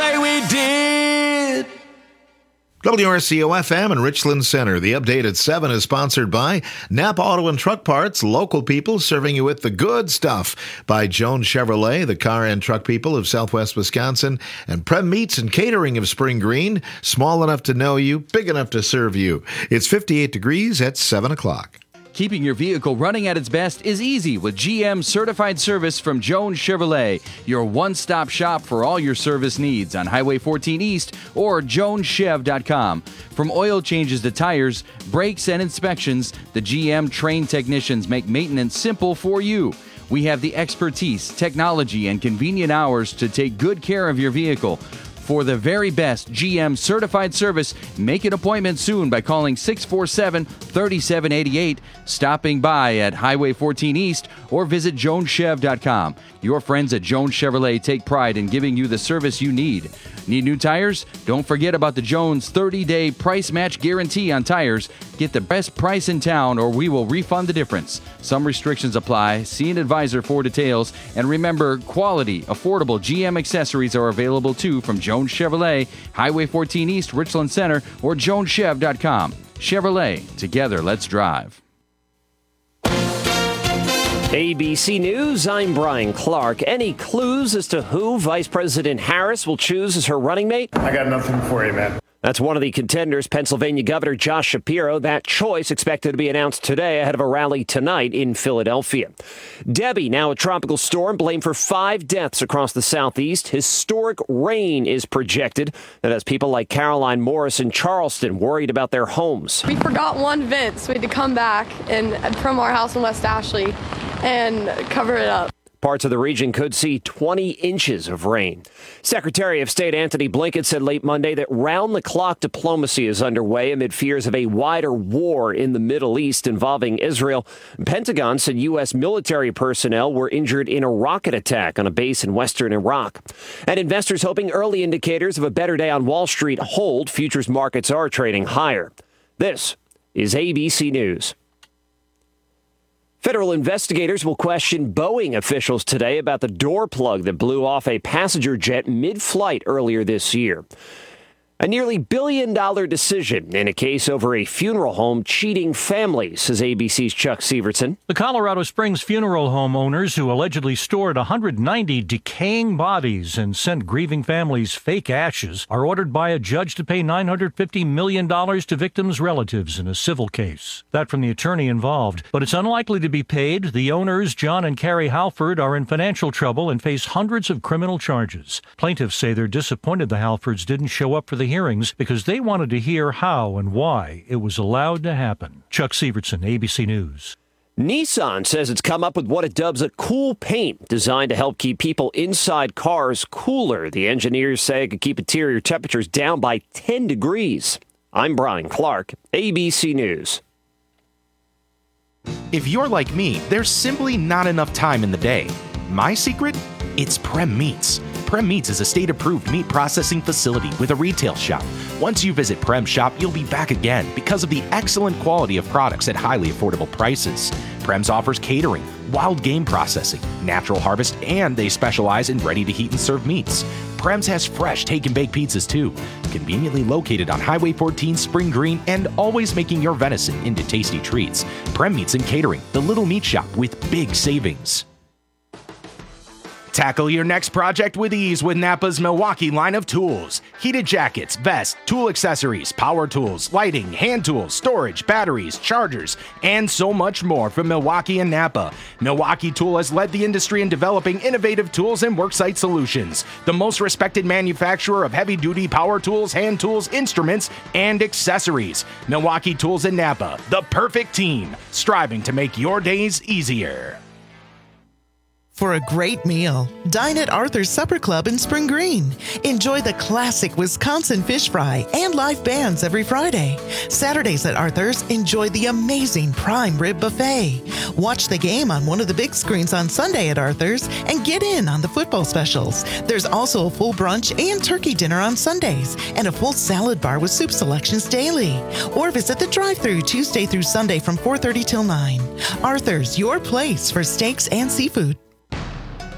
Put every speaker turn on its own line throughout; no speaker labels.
say we did.
WRCO-FM and Richland Center. The update at 7 is sponsored by Napa Auto and Truck Parts, local people serving you with the good stuff. By Jones Chevrolet, the car and truck people of Southwest Wisconsin. And Prem Meats and Catering of Spring Green, small enough to know you, big enough to serve you. It's 58 degrees at 7 o'clock.
Keeping your vehicle running at its best is easy with GM Certified Service from Jones Chevrolet, your one-stop shop for all your service needs on Highway 14 East or joneschev.com. From oil changes to tires, brakes, and inspections, the GM trained technicians make maintenance simple for you. We have the expertise, technology, and convenient hours to take good care of your vehicle. For the very best GM certified service, make an appointment soon by calling 647-3788, stopping by at Highway 14 East, or visit joneschev.com. Your friends at Jones Chevrolet take pride in giving you the service you need. Need new tires? Don't forget about the Jones 30-day price match guarantee on tires. Get the best price in town or we will refund the difference. Some restrictions apply. See an advisor for details. And remember, quality, affordable GM accessories are available too from Jones Chevrolet, Highway 14 East, Richland Center, or joneschev.com. Chevrolet, together let's drive.
ABC News, I'm Brian Clark. Any clues as to who Vice President Harris will choose as her running mate?
I got nothing for you, man.
That's one of the contenders, Pennsylvania Governor Josh Shapiro. That choice expected to be announced today ahead of a rally tonight in Philadelphia. Debbie, now a tropical storm, blamed for 5 deaths across the southeast. Historic rain is projected. That has people like Caroline Morris in Charleston worried about their homes.
We forgot one vent, so we had to come back from our house in West Ashley and cover it up.
Parts of the region could see 20 inches of rain. Secretary of State Antony Blinken said late Monday that round-the-clock diplomacy is underway amid fears of a wider war in the Middle East involving Israel. Pentagon said U.S. military personnel were injured in a rocket attack on a base in western Iraq. And investors hoping early indicators of a better day on Wall Street hold. Futures markets are trading higher. This is ABC News. Federal investigators will question Boeing officials today about the door plug that blew off a passenger jet mid-flight earlier this year. A nearly $1 billion decision in a case over a funeral home cheating families, says ABC's Chuck Severson.
The Colorado Springs funeral home owners who allegedly stored 190 decaying bodies and sent grieving families fake ashes are ordered by a judge to pay $950 million to victims' relatives in a civil case. That from the attorney involved. But it's unlikely to be paid. The owners, John and Carrie Halford, are in financial trouble and face hundreds of criminal charges. Plaintiffs say they're disappointed the Halfords didn't show up for the hearings because they wanted to hear how and why it was allowed to happen. Chuck Severson, ABC News.
Nissan says it's come up with what it dubs a cool paint designed to help keep people inside cars cooler. The engineers say it could keep interior temperatures down by 10 degrees. I'm Brian Clark, ABC News.
If you're like me, there's simply not enough time in the day. My secret? It's Prem Meats. Prem Meats is a state-approved meat processing facility with a retail shop. Once you visit Prem Shop, you'll be back again because of the excellent quality of products at highly affordable prices. Prem's offers catering, wild game processing, natural harvest, and they specialize in ready-to-heat and serve meats. Prem's has fresh take-and-bake pizzas too, conveniently located on Highway 14 Spring Green and always making your venison into tasty treats. Prem Meats and Catering, the little meat shop with big savings. Tackle your next project with ease with Napa's Milwaukee line of tools. Heated jackets, vests, tool accessories, power tools, lighting, hand tools, storage, batteries, chargers, and so much more from Milwaukee and Napa. Milwaukee Tool has led the industry in developing innovative tools and worksite solutions. The most respected manufacturer of heavy-duty power tools, hand tools, instruments, and accessories. Milwaukee Tools and Napa, the perfect team, striving to make your days easier.
For a great meal, dine at Arthur's Supper Club in Spring Green. Enjoy the classic Wisconsin fish fry and live bands every Friday. Saturdays at Arthur's, enjoy the amazing prime rib buffet. Watch the game on one of the big screens on Sunday at Arthur's and get in on the football specials. There's also a full brunch and turkey dinner on Sundays and a full salad bar with soup selections daily. Or visit the drive-thru Tuesday through Sunday from 4:30 till 9. Arthur's, your place for steaks and seafood.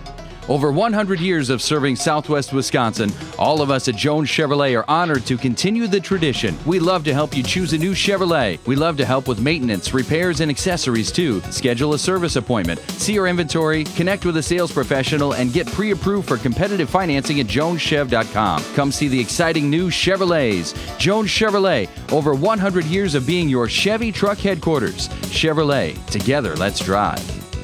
Over 100 years of serving Southwest Wisconsin, all of us at Jones Chevrolet are honored to continue the tradition. We love to help you choose a new Chevrolet. We love to help with maintenance, repairs, and accessories too. Schedule a service appointment, see our inventory, connect with a sales professional, and get pre-approved for competitive financing at joneschev.com. Come see the exciting new Chevrolets. Jones Chevrolet, over 100 years of being your Chevy truck headquarters. Chevrolet, together let's drive.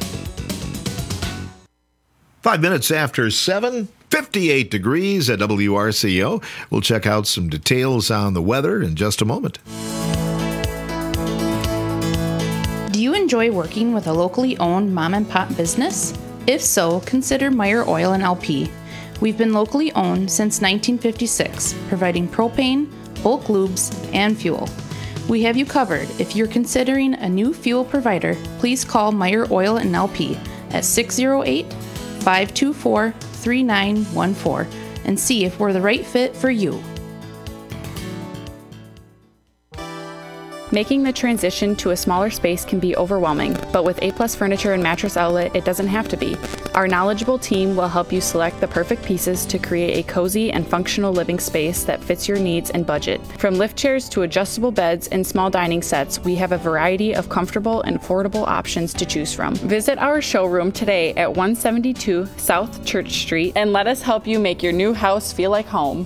5 minutes after 7, 58 degrees at WRCO. We'll check out some details on the weather in just a moment.
Do you enjoy working with a locally owned mom and pop business? If so, consider Meyer Oil and LP. We've been locally owned since 1956, providing propane, bulk lubes, and fuel. We have you covered. If you're considering a new fuel provider, please call Meyer Oil and LP at 608-524-3914 and see if we're the right fit for you.
Making the transition to a smaller space can be overwhelming, but with A-Plus Furniture and Mattress Outlet, it doesn't have to be. Our knowledgeable team will help you select the perfect pieces to create a cozy and functional living space that fits your needs and budget. From lift chairs to adjustable beds and small dining sets, we have a variety of comfortable and affordable options to choose from. Visit our showroom today at 172 South Church Street and let us help you make your new house feel like home.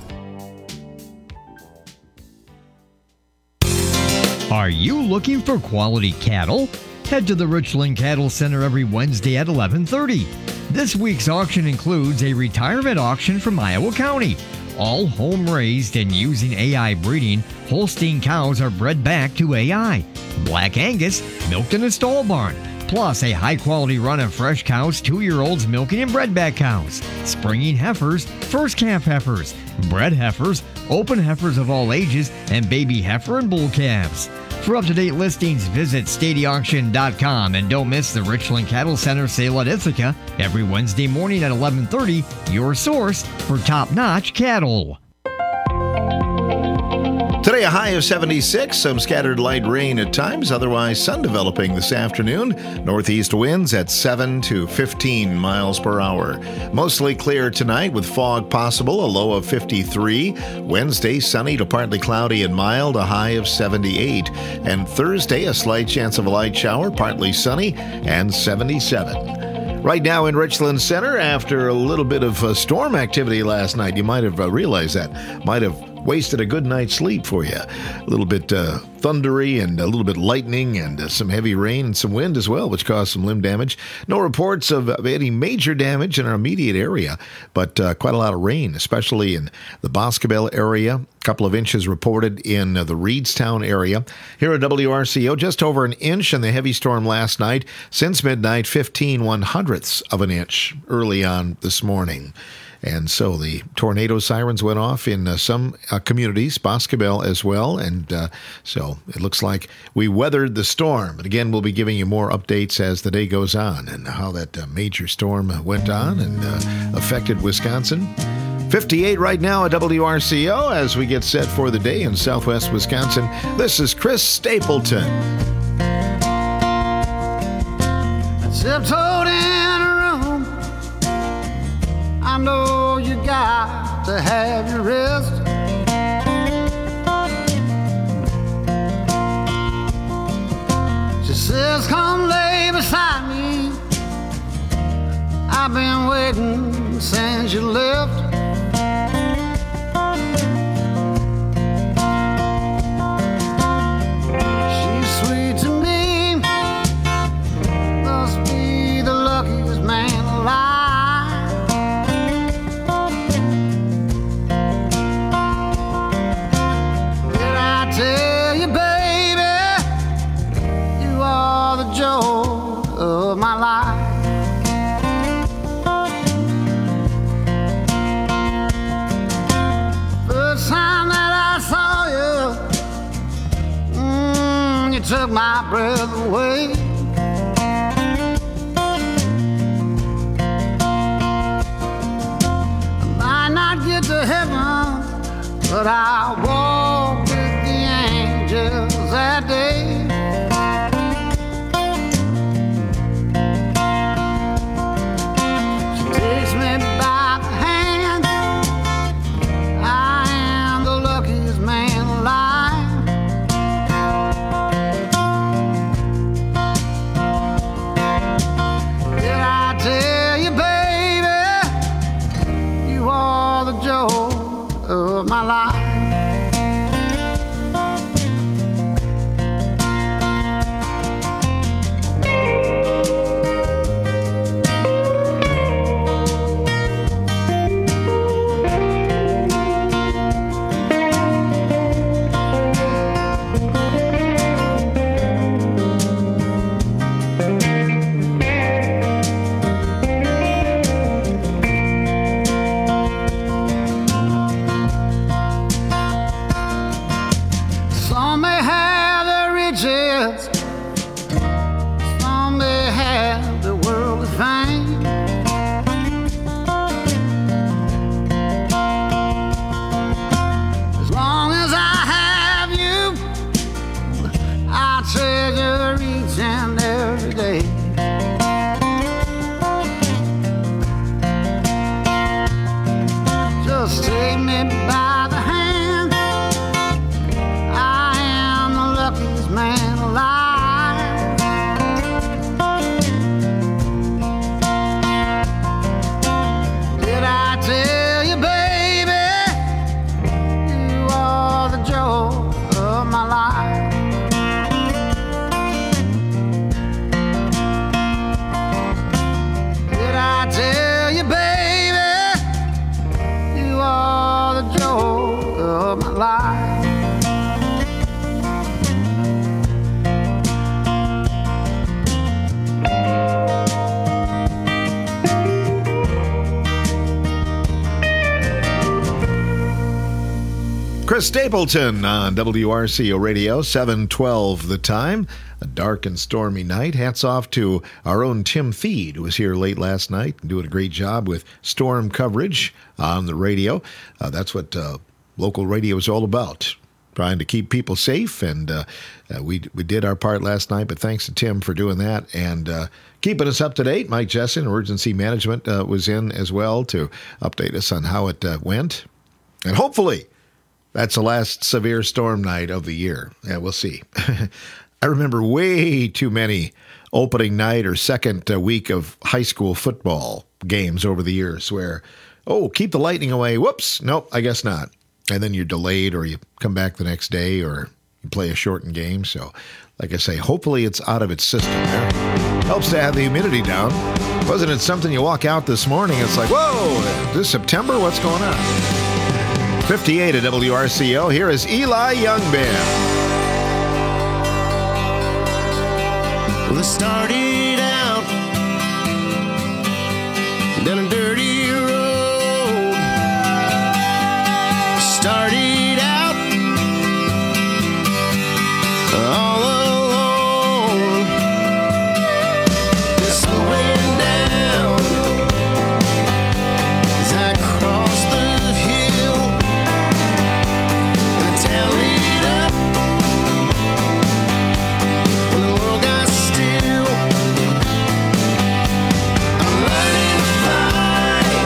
Are you looking for quality cattle? Head to the Richland Cattle Center every Wednesday at 11:30. This week's auction includes a retirement auction from Iowa County. All home-raised and using AI breeding, Holstein cows are bred back to AI. Black Angus, milked in a stall barn. Plus a high-quality run of fresh cows, 2-year-olds milking and bred back cows. Springing heifers, first calf heifers, bred heifers, open heifers of all ages, and baby heifer and bull calves. For up-to-date listings, visit StadyAuction.com and don't miss the Richland Cattle Center sale at Ithaca every Wednesday morning at 11:30, your source for top-notch cattle.
Today, a high of 76, some scattered light rain at times, otherwise sun developing this afternoon. Northeast winds at 7 to 15 miles per hour. Mostly clear tonight with fog possible, a low of 53. Wednesday, sunny to partly cloudy and mild, a high of 78. And Thursday, a slight chance of a light shower, partly sunny, and 77. Right now in Richland Center, after a little bit of storm activity last night, you might have realized that. Might have wasted a good night's sleep for you. A little bit thundery and a little bit lightning and some heavy rain and some wind as well, which caused some limb damage. No reports of any major damage in our immediate area, but quite a lot of rain, especially in the Boscobel area. A couple of inches reported in the Reedstown area. Here at WRCO, just over an inch in the heavy storm last night. Since midnight, 15/100ths of an inch early on this morning. And so the tornado sirens went off in some communities, Boscobel as well. And so it looks like we weathered the storm. But again, we'll be giving you more updates as the day goes on and how that major storm went on and affected Wisconsin. 58 right now at WRCO as we get set for the day in Southwest Wisconsin. This is Chris Stapleton.
Tiptoed in a room. I know you got to have your rest. She says, come lay beside me. I've been waiting since you left. She's sweet to me. Must be the luckiest man alive. Tell you, baby, you are the joy of my life. First time that I saw you, you took my breath away. I might not get to heaven, but I'll walk with the angels that day. She takes me of my life. Some may have the riches, some may have the worldly fame. As long as I have you, I treasure each and every day. Just take me by the hand, I am the luckiest man alive. Did I tell you, baby, you are the joy of my life? Did I tell you, baby, you are the joy of my life?
Chris Stapleton on WRCO Radio, 7:12 the time. A dark and stormy night. Hats off to our own Tim Feed, who was here late last night and doing a great job with storm coverage on the radio. That's what local radio is all about, trying to keep people safe. And we did our part last night, but thanks to Tim for doing that and keeping us up to date. Mike Jessen, Emergency Management, was in as well to update us on how it went. And hopefully that's the last severe storm night of the year. Yeah, we'll see. I remember way too many opening night or second week of high school football games over the years where, oh, keep the lightning away. Whoops. Nope, I guess not. And then you're delayed or you come back the next day or you play a shortened game. So, like I say, hopefully it's out of its system there. Helps to have the humidity down. Wasn't it something you walk out this morning, it's like, whoa, this September? What's going on? 58 at WRCO. Here is Eli Young Band.
Well, it started out down a dirty road. Started out all alone. Slowing down as I crossed the hill. And the town lit up when the world got still. I'm learning to fly.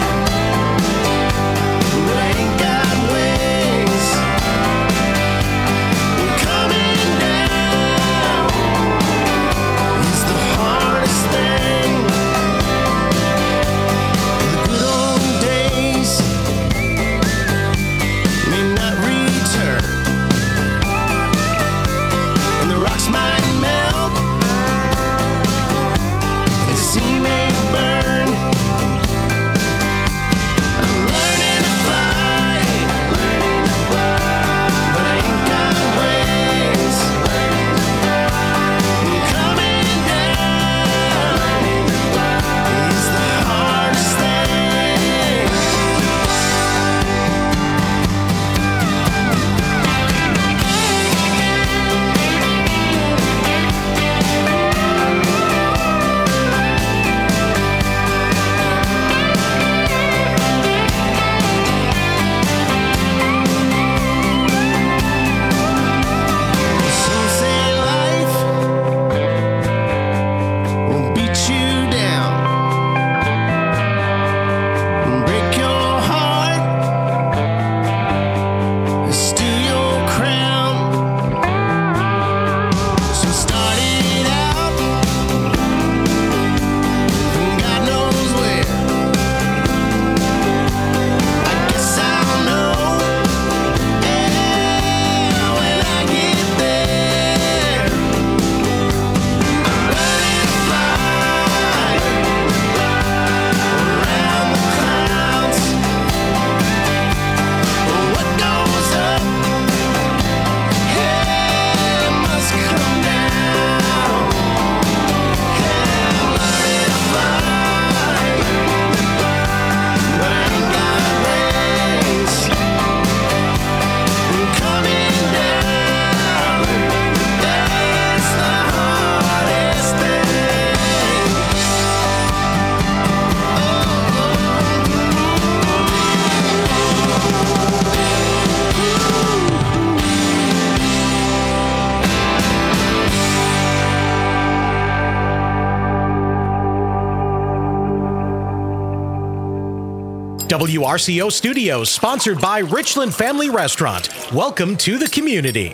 WRCO Studios, sponsored by Richland Family Restaurant. Welcome to the community.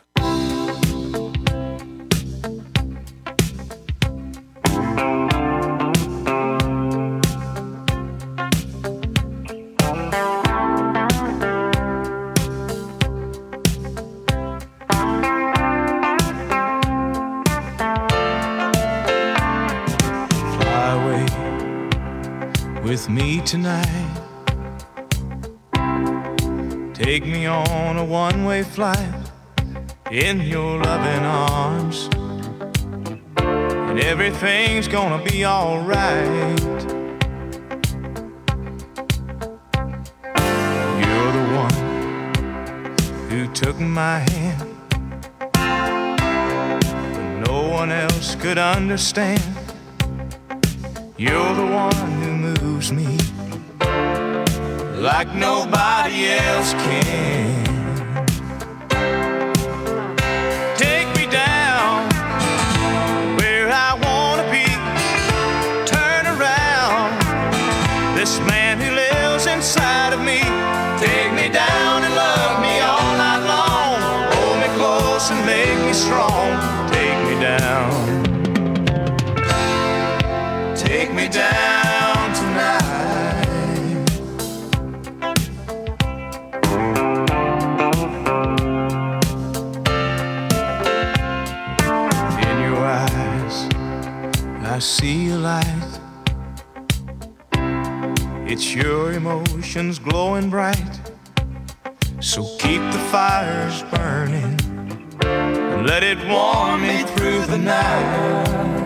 With me tonight, take me on a one-way flight in your loving arms, and everything's gonna be all right. You're the one who took my hand when no one else could understand. You're the one who moves me like nobody else can. Take me down where I wanna be. Turn around this man who lives inside of me. Take me down and love me all night long. Hold me close and make me strong. Take me down. Take me down tonight. In your eyes, I see a light. It's your emotions glowing bright. So keep the fires burning and let it warm me through the night.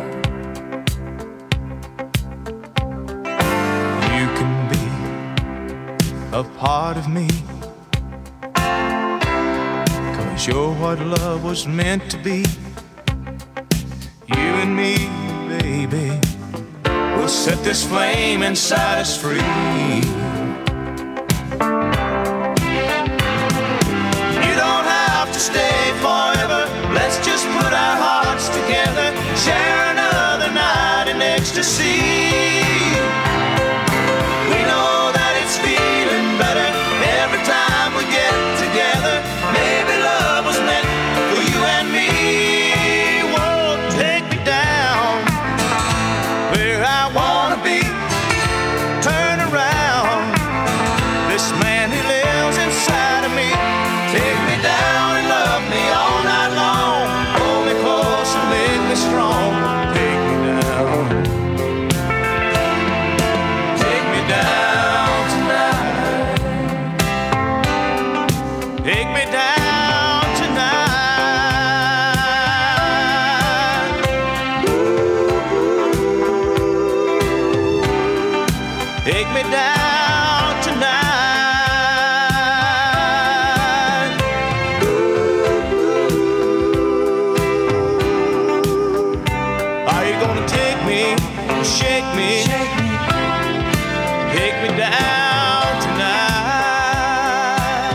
A part of me, 'cause you're what love was meant to be. You and me, baby, we'll set this flame inside us free. You don't have to stay forever. Let's just put our hearts together, share another night in ecstasy. We know that it's feeling better every time we get together. Maybe love was meant for you and me. Whoa, take me down where I wanna be. Turn around this man who lives inside of me. Take me down and love me all night long. Hold me close and make me strong. Take me down. Take me down tonight. Take me down tonight. Take me down tonight. Are you gonna take me, shake me, take me down tonight?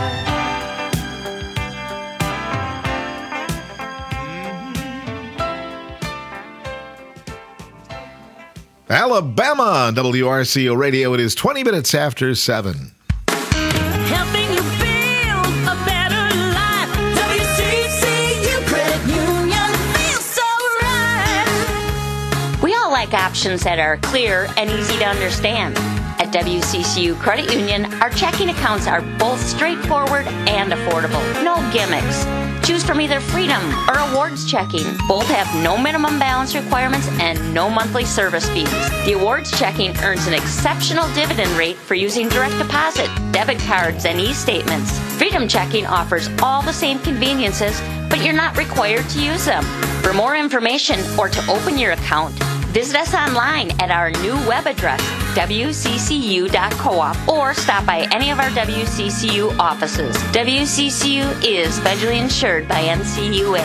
Alabama on WRCO Radio. It is 20 minutes after 7.
Helping you build a better life. WCCU Credit Union feels so right.
We all like options that are clear and easy to understand. At WCCU Credit Union, our checking accounts are both straightforward and affordable. No gimmicks. Choose from either Freedom or Awards checking. Both have no minimum balance requirements and no monthly service fees. The Awards checking earns an exceptional dividend rate for using direct deposit, debit cards, and e-statements. Freedom checking offers all the same conveniences, but you're not required to use them. For more information or to open your account, visit us online at our new web address, wccu.coop, or stop by any of our WCCU offices. WCCU is federally insured by NCUA.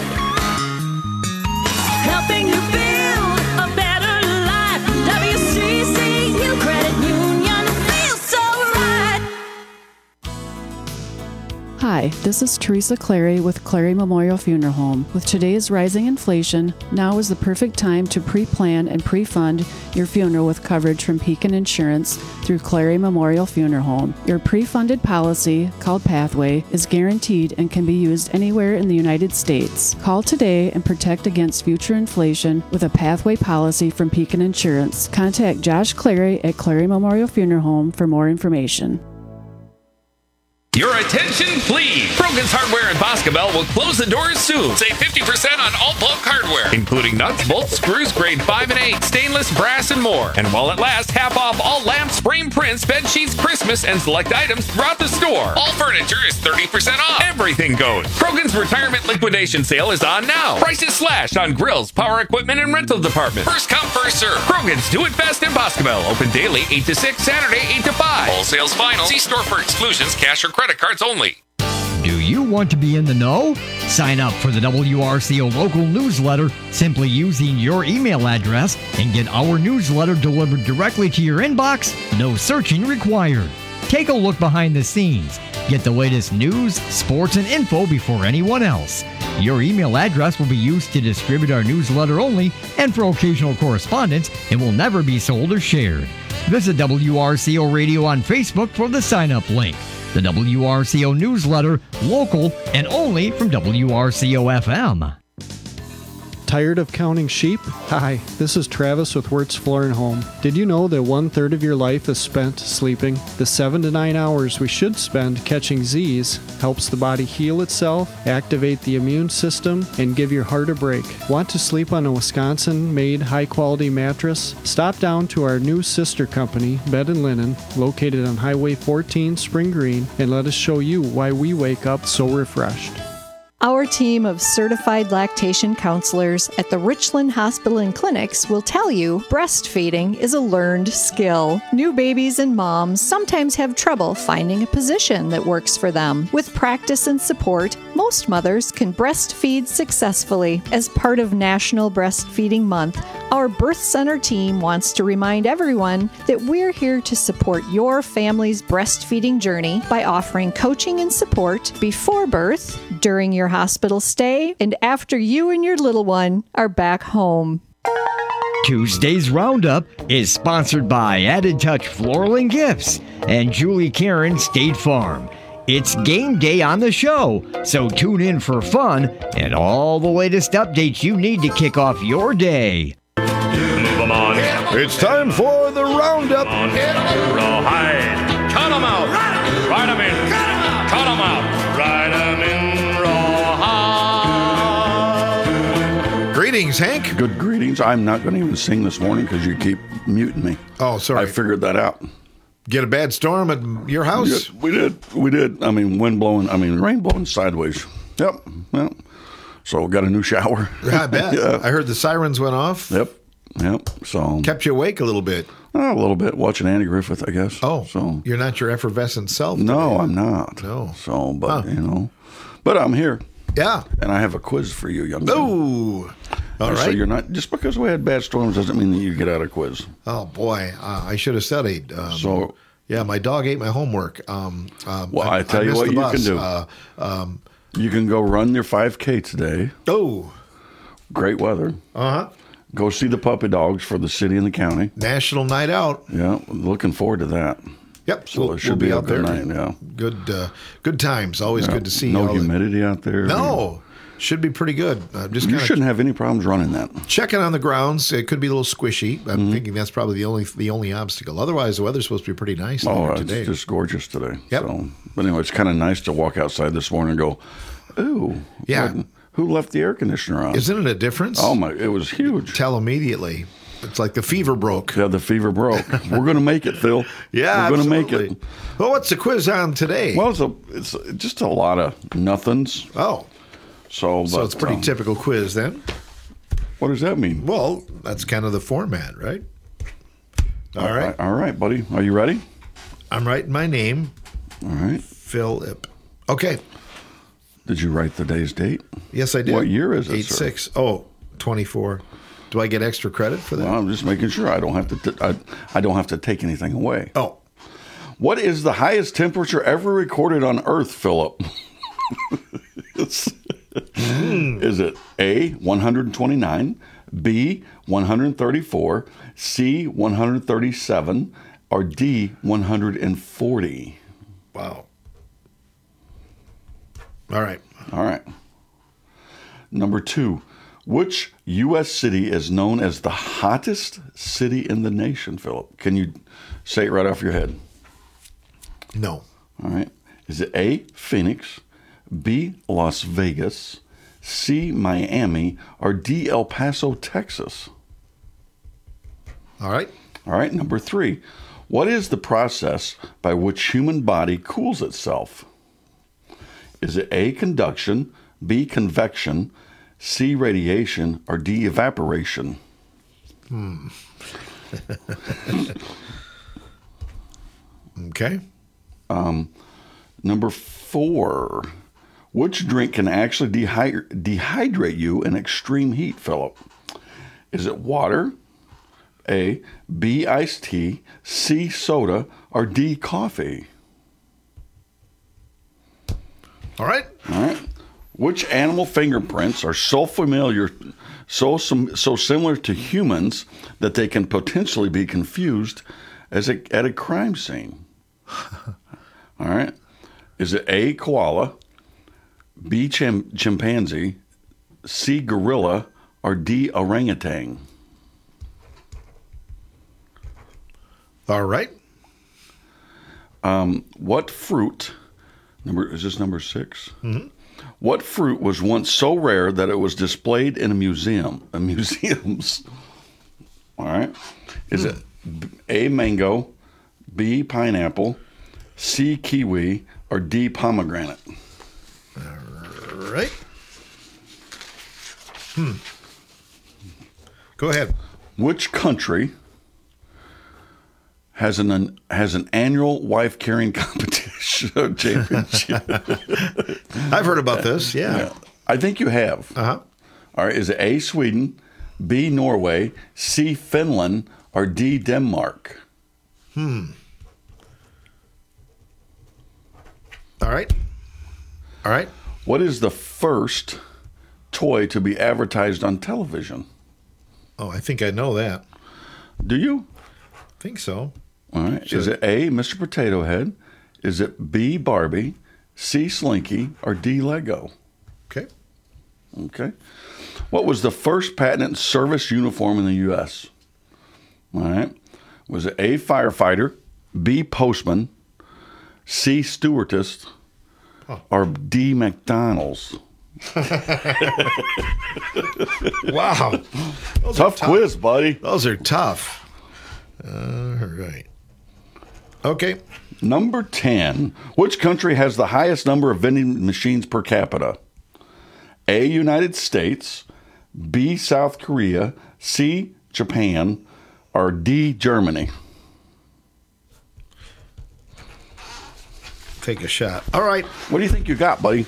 Helping you build a better life. WCCU Credit Union feels so right.
Hi, this is Teresa Clary with Clary Memorial Funeral Home. With today's rising inflation, now is the perfect time to pre-plan and pre-fund your funeral with coverage from Pekin Insurance through Clary Memorial Funeral Home. Your pre-funded policy, called Pathway, is guaranteed and can be used anywhere in the United States. Call today and protect against future inflation with a Pathway policy from Pekin Insurance. Contact Josh Clary at Clary Memorial Funeral Home for more information.
Your attention, please. Brogan's Hardware in Boscobel will close the doors soon. Save 50% on all bulk hardware, including nuts, bolts, screws, grade 5 and 8, stainless, brass, and more. And while it lasts, half off all lamps, frame prints, bed sheets, Christmas, and select items throughout the store. All furniture is 30% off. Everything goes. Brogan's retirement liquidation sale is on now. Prices slashed on grills, power equipment, and rental department. First come, first serve. Brogan's Do It Best in Boscobel. Open daily 8 to 6, Saturday 8 to 5. Wholesale's final. See store for exclusions, cash or credit cards only.
Do you want to be in the know? Sign up for the WRCO local newsletter simply using your email address and get our newsletter delivered directly to your inbox. No searching required. Take a look behind the scenes. Get the latest news, sports, and info before anyone else. Your email address will be used to distribute our newsletter only and for occasional correspondence and will never be sold or shared. Visit WRCO Radio on Facebook for the sign-up link. The WRCO newsletter, local and only from WRCO FM.
Tired of counting sheep? Hi, this is Travis with Wirtz Floor and Home. Did you know that 1/3 of your life is spent sleeping? The 7 to 9 hours we should spend catching Z's helps the body heal itself, activate the immune system, and give your heart a break. Want to sleep on a Wisconsin-made high-quality mattress? Stop down to our new sister company, Bed & Linen, located on Highway 14, Spring Green, and let us show you why we wake up so refreshed.
Our team of certified lactation counselors at the Richland Hospital and Clinics will tell you breastfeeding is a learned skill. New babies and moms sometimes have trouble finding a position that works for them. With practice and support, most mothers can breastfeed successfully. As part of National Breastfeeding Month, our Birth Center team wants to remind everyone that we're here to support your family's breastfeeding journey by offering coaching and support before birth, during your hospital stay, and after you and your little one are back home.
Tuesday's Roundup is sponsored by Added Touch Floral and Gifts and Julie Karen State Farm. It's game day on the show, so tune in for fun and all the latest updates you need to kick off your day.
Move 'em on.
It's time for the Roundup.
Rawhide. Cut 'em out. Ride 'em in. Cut 'em out. Ride 'em in.
Greetings, Hank.
Good greetings. I'm not going to even sing this morning because you keep muting me.
Oh, sorry.
I figured that out.
Get a bad storm at your house?
Yeah, we did. I mean, rain blowing sideways. Yep. So got a new shower.
I bet.
Yeah.
I heard the sirens went off.
Yep. So
kept you awake a little bit.
A little bit, watching Andy Griffith, I guess.
Oh,
so
you're not your effervescent self today.
No, I'm not.
No.
So, but, but I'm here.
Yeah.
And I have a quiz for you, young man.
Ooh. All right.
So you're not, just because we had bad storms doesn't mean that you get out of quiz.
Oh, boy. I should have studied. Yeah, my dog ate my homework.
I tell you what you can do. You can go run your 5K today.
Oh.
Great weather.
Uh-huh.
Go see the puppy dogs for the city and the county.
National night out.
Yeah, looking forward to that.
Yep.
So it should be a good night, yeah.
Good times. Always good to see.
No humidity out there.
No. Should be pretty good.
You shouldn't have any problems running that.
Checking on the grounds. It could be a little squishy. I'm thinking that's probably the only obstacle. Otherwise, the weather's supposed to be pretty nice today.
It's just gorgeous today.
Yep.
So, but anyway, it's kind of nice to walk outside this morning and go, ooh.
Yeah.
Who left the air conditioner on?
Isn't it a difference?
Oh, my. It was huge.
Tell immediately. It's like the fever broke.
Yeah, the fever broke. We're going to make it, Phil.
Yeah,
we're going to make it.
Well, what's the quiz on today?
Well, it's just a lot of nothings.
Oh. So it's a pretty typical quiz then.
What does that mean?
Well, that's kind of the format, right? All right.
All right, buddy. Are you ready?
I'm writing my name.
All right.
Philip. Okay.
Did you write the day's date?
Yes, I did.
What year is it,
8/6. Oh, 24. Do I get extra credit for that?
Well, I'm just making sure I don't have to. I don't have to take anything away.
Oh.
What is the highest temperature ever recorded on Earth, Philip? Is it A, 129, B, 134, C, 137, or D, 140?
Wow. All right.
All right. Number 2. Which U.S. city is known as the hottest city in the nation, Philip? Can you say it right off your head?
No.
All right. Is it A, Phoenix, B, Las Vegas, C, Miami, or D, El Paso, Texas?
All right.
All right. Number 3. What is the process by which human body cools itself? Is it A, conduction, B, convection, C, radiation, or D, evaporation?
Okay.
Number 4. Which drink can actually dehydrate you in extreme heat, Philip? Is it water, A, B, iced tea, C, soda, or D, coffee?
All right.
All right. Which animal fingerprints are so familiar, so similar to humans that they can potentially be confused at a crime scene? All right. Is it A, koala, B, chimpanzee, C, gorilla, or D, orangutan?
All right.
What fruit? Is this number 6?
Mm-hmm.
What fruit was once so rare that it was displayed in museums? All right. Is it A, mango, B, pineapple, C, kiwi, or D, pomegranate?
All right. Go ahead.
Which country has an annual wife carrying competition championship?
I've heard about this. Yeah.
I think you have.
Uh-huh.
All right. Is it A, Sweden, B, Norway, C, Finland, or D, Denmark?
All right. All right.
What is the first toy to be advertised on television?
Oh, I think I know that.
Do you?
I think so.
All right.
Sure.
Is it A, Mr. Potato Head? Is it B, Barbie, C, Slinky, or D, Lego?
Okay.
Okay. What was the first patented service uniform in the U.S.? All right. Was it A, firefighter, B, postman, C, stewardess, or D, McDonald's?
Wow.
Tough quiz, buddy.
Those are tough. All right. Okay.
Number 10. Which country has the highest number of vending machines per capita? A, United States, B, South Korea, C, Japan, or D, Germany?
Take a shot. All right.
What do you think you got, buddy?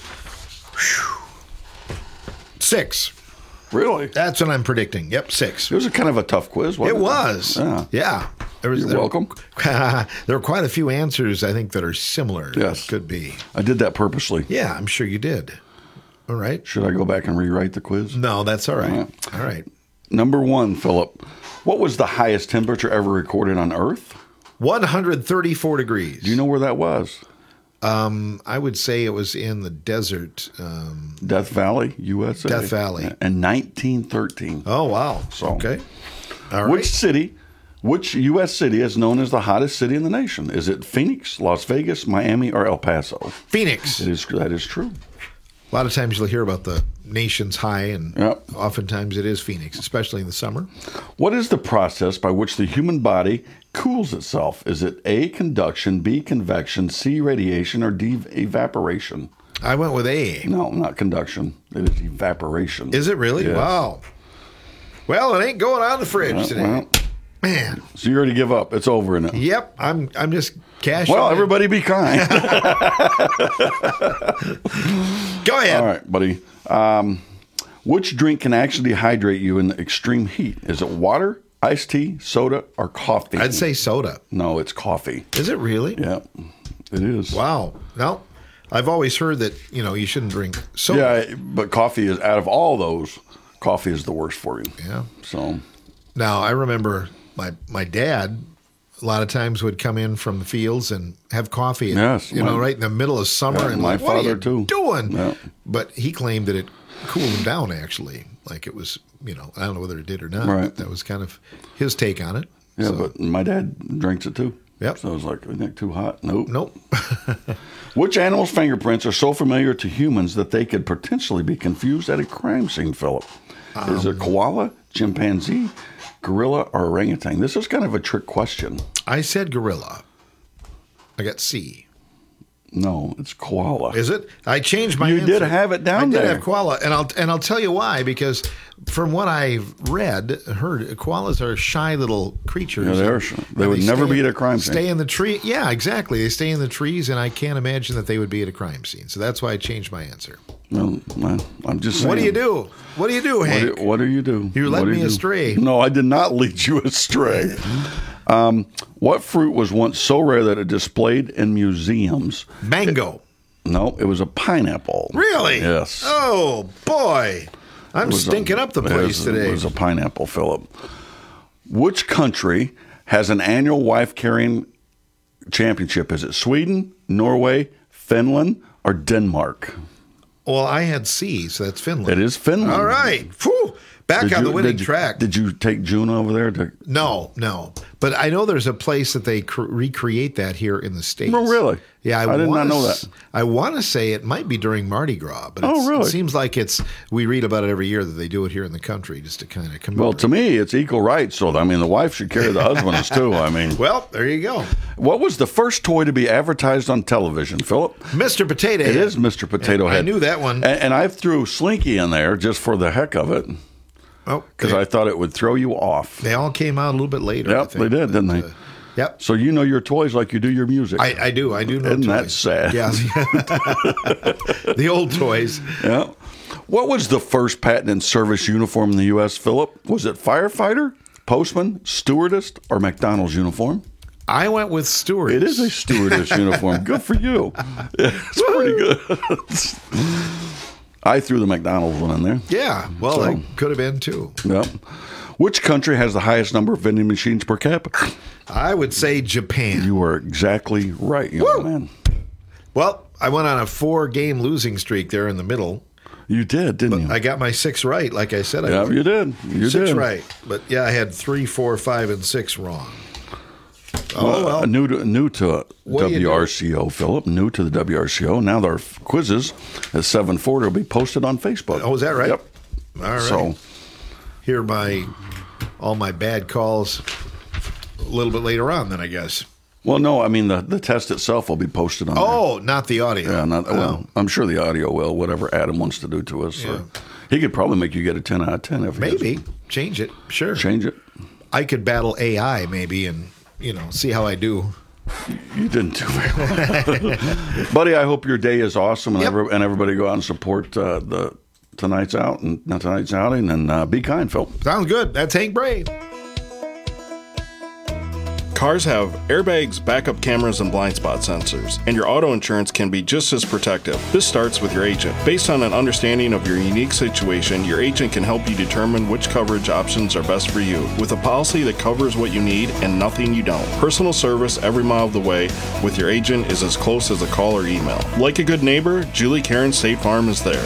6.
Really?
That's what I'm predicting. Yep, 6.
It was a kind of a tough quiz, wasn't it?
It was. Yeah.
You're welcome.
There were quite a few answers, I think, that are similar.
Yes.
Could be.
I did that purposely.
Yeah, I'm sure you did. All right.
Should I go back and rewrite the quiz?
No, that's all right. All right.
Number 1, Philip. What was the highest temperature ever recorded on Earth?
134 degrees.
Do you know where that was?
I would say it was in the desert.
Death Valley, USA.
Death Valley.
In 1913.
Oh, wow.
So,
okay. All right.
Which U.S. city is known as the hottest city in the nation? Is it Phoenix, Las Vegas, Miami, or El Paso?
Phoenix.
That is true.
A lot of times you'll hear about the nation's high, and oftentimes it is Phoenix, especially in the summer.
What is the process by which the human body cools itself? Is it A, conduction, B, convection, C, radiation, or D, evaporation?
I went with A.
No, not conduction. It is evaporation.
Is it really?
Yes.
Wow. Well, it ain't going on the fridge today.
Well,
man.
So you already give up. It's over now.
Yep. I'm just cashing
Well,
in.
everybody be kind.
Go ahead.
All right, buddy. Which drink can actually dehydrate you in extreme heat? Is it water, iced tea, soda, or coffee?
I'd say soda.
No, it's coffee.
Is it really?
Yeah, it is.
Wow. No, I've always heard that, you shouldn't drink soda.
Yeah, but coffee is, out of all those, coffee is the worst for you.
Yeah.
So
now I remember my dad a lot of times would come in from the fields and have coffee.
Yes,
right in the middle of summer.
Yeah,
and
my
like, what
father
are you
too.
doing?
Yeah.
But he claimed that it cooled him down. Actually, like it was. I don't know whether it did or not.
Right.
But that was kind of his take on it.
Yeah,
So-
but my dad drinks it too.
Yep.
So I was like, isn't it too hot? Nope.
Nope.
Which animal's fingerprints are so familiar to humans that they could potentially be confused at a crime scene, Philip? Is it koala, chimpanzee, gorilla, or orangutan? This is kind of a trick question.
I said gorilla. I got C.
No, it's koala.
Is it? I changed my
You
answer.
did have it down
I
there.
did have koala, and I'll tell you why. Because from what I've heard, koalas are shy little creatures.
Yeah, they are. They would never be at a crime scene.
Stay in the tree. Yeah, exactly. They stay in the trees, and I can't imagine that they would be at a crime scene. So that's why I changed my answer.
Well, I'm just saying.
What do you do? What do you do, Hank?
What do you do?
You led
What do
me
you do?
astray.
No, I did not lead you astray. What fruit was once so rare that it displayed in museums?
Mango.
No, it was a pineapple.
Really?
Yes.
Oh boy, I'm
It was
stinking up the place today.
It was a pineapple, Philip. Which country has an annual wife carrying championship? Is it Sweden, Norway, Finland, or Denmark?
Well, I had C, so that's Finland.
It is Finland.
All right. Whew. Back on the winning track.
Did you take June over there?
No. But I know there's a place that they recreate that here in the States.
Oh, really?
Yeah,
I did not know that.
I want to say it might be during Mardi Gras, but
really?
It seems like we read about it every year that they do it here in the country just to kind of commemorate.
Well, to me, it's equal rights. So, I mean, the wife should carry the husbands, too. I mean,
well, there you go.
What was the first toy to be advertised on television, Philip?
Mr. Potato Head.
It is Mr. Potato Head.
I knew that one.
And I threw Slinky in there just for the heck of it.
Oh,
because I thought it would throw you off.
They all came out a little bit later.
Yep, they did, didn't they?
Yep.
So you know your toys like you do your music.
I do know
Isn't
toys.
that sad?
Yeah. The old toys.
Yeah. What was the first patent and service uniform in the U.S., Philip? Was it firefighter, postman, stewardess, or McDonald's uniform?
I went with stewardess.
It is a stewardess uniform. Good for you. Yeah, it's pretty good. I threw the McDonald's one in there.
Yeah. Well,
So-
it could have been too.
Yep. Which country has the highest number of vending machines per capita?
I would say Japan.
You are exactly right, young man.
Well, I went on a 4-game losing streak there in the middle.
You did, didn't you?
I got my 6 right, like I said I
Yeah,
would.
you did. You
6
did.
right. But yeah, I had 3, 4, 5, and 6 wrong. Well.
New to
What do you do?
WRCO, Philip. New to the WRCO. Now their quizzes at 7:40 will be posted on Facebook.
Oh, is that right?
Yep.
All right.
So
Hear all my bad calls a little bit later on, then I guess.
well, no, I mean the test itself will be posted on.
Oh, not the audio.
there. Yeah, not well. I'm sure the audio will. Whatever Adam wants to do to us, he could probably make you get a 10 out of 10 if he
Maybe
has-
change it. Sure.
change it.
I could battle AI maybe and see how I do.
You didn't do very well, buddy. I hope your day is awesome, and,
Yep.
and everybody go out and support tonight's outing, and be kind, Phil.
Sounds good. That's Hank Bray.
Cars have airbags, backup cameras, and blind spot sensors, and your auto insurance can be just as protective. This starts with your agent. Based on an understanding of your unique situation, your agent can help you determine which coverage options are best for you, with a policy that covers what you need and nothing you don't. Personal service every mile of the way with your agent is as close as a call or email. Like a good neighbor, Julie Karen State Farm is there.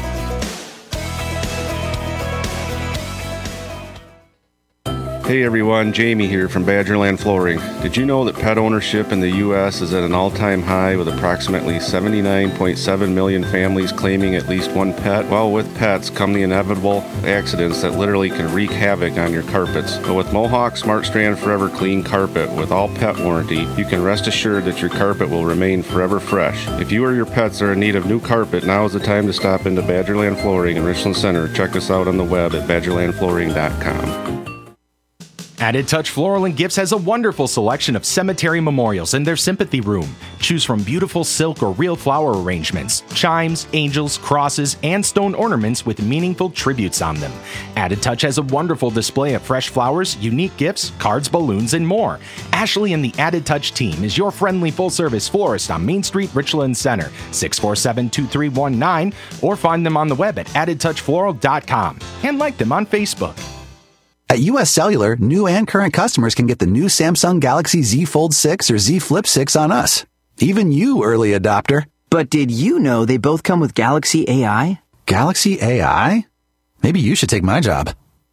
Hey everyone, Jamie here from Badgerland Flooring. Did you know that pet ownership in the U.S. is at an all-time high with approximately 79.7 million families claiming at least one pet? Well, with pets come the inevitable accidents that literally can wreak havoc on your carpets. But with Mohawk Smart Strand Forever Clean Carpet with all pet warranty, you can rest assured that your carpet will remain forever fresh. If you or your pets are in need of new carpet, now is the time to stop into Badgerland Flooring in Richland Center. Check us out on the web at badgerlandflooring.com.
Added Touch Floral and Gifts has a wonderful selection of cemetery memorials in their sympathy room. Choose from beautiful silk or real flower arrangements, chimes, angels, crosses, and stone ornaments with meaningful tributes on them. Added Touch has a wonderful display of fresh flowers, unique gifts, cards, balloons, and more. Ashley and the Added Touch team is your friendly full-service florist on Main Street, Richland Center, 647-2319, or find them on the web at addedtouchfloral.com and like them on Facebook.
At US Cellular, new and current customers can get the new Samsung Galaxy Z Fold 6 or Z Flip 6 on us. Even you, early adopter.
But did you know they both come with Galaxy AI?
Galaxy AI? Maybe you should take my job.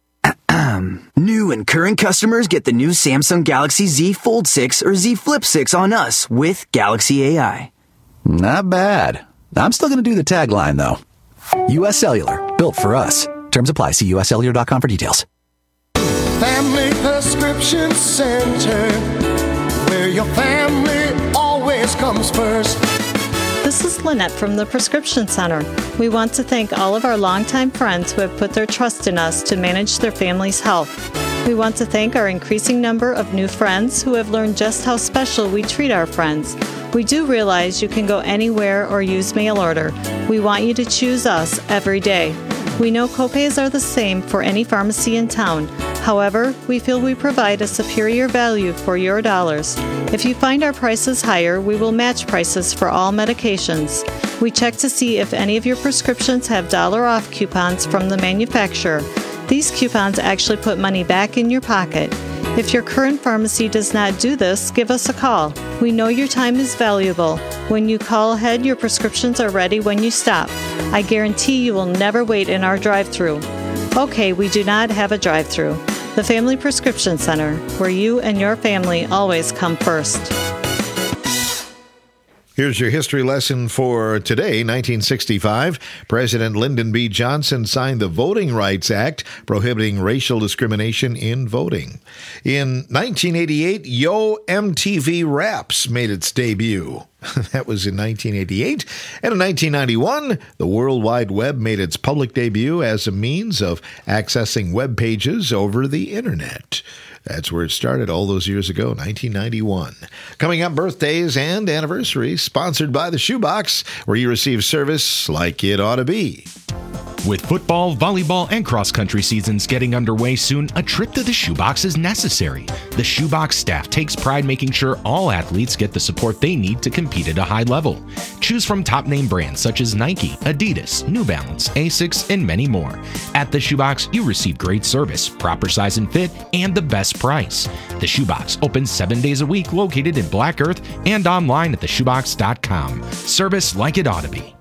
New and current customers get the new Samsung Galaxy Z Fold 6 or Z Flip 6 on us with Galaxy AI.
Not bad. I'm still going to do the tagline, though. US Cellular, built for us. Terms apply. See uscellular.com for details.
Family Prescription Center, where your family always comes first.
This is Lynette from the Prescription Center. We want to thank all of our longtime friends who have put their trust in us to manage their family's health. We want to thank our increasing number of new friends who have learned just how special we treat our friends. We do realize you can go anywhere or use mail order. We want you to choose us every day. We know copays are the same for any pharmacy in town. However, we feel we provide a superior value for your dollars. If you find our prices higher, we will match prices for all medications. We check to see if any of your prescriptions have dollar off coupons from the manufacturer. These coupons actually put money back in your pocket. If your current pharmacy does not do this, give us a call. We know your time is valuable. When you call ahead, your prescriptions are ready when you stop. I guarantee you will never wait in our drive-thru. Okay, we do not have a drive-thru. The Family Prescription Center, where you and your family always come first.
Here's your history lesson for today, 1965. President Lyndon B. Johnson signed the Voting Rights Act, prohibiting racial discrimination in voting. In 1988, Yo! MTV Raps made its debut. That was in 1988. And in 1991, the World Wide Web made its public debut as a means of accessing web pages over the Internet. That's where it started all those years ago, 1991. Coming up, birthdays and anniversaries, sponsored by the Shoebox, where you receive service like it ought to be.
With football, volleyball, and cross-country seasons getting underway soon, a trip to the Shoebox is necessary. The Shoebox staff takes pride making sure all athletes get the support they need to compete at a high level. Choose from top-name brands such as Nike, Adidas, New Balance, Asics, and many more. At the Shoebox, you receive great service, proper size and fit, and the best price. The Shoebox opens 7 days a week, located in Black Earth, and online at theshoebox.com. Service like it ought to be.